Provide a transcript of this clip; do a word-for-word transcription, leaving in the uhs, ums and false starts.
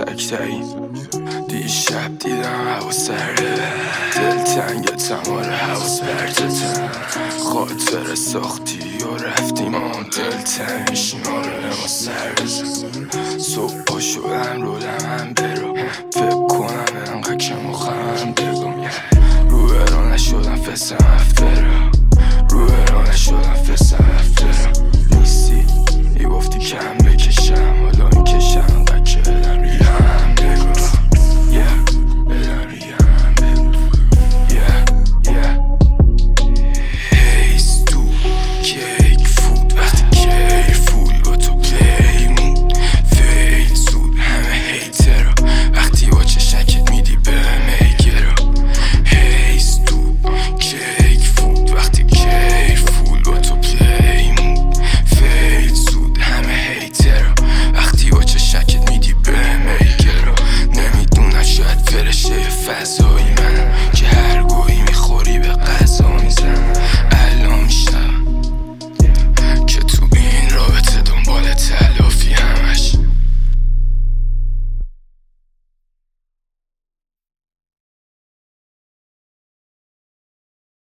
سکتایی دیشب دیدم هوا سرده دلتنگ تماره حواس پرتتن خاطر ساختی و رفتیم آن دلتنگ شیماره ما سر بزن صبح شدم رولم هم برو فکر کنم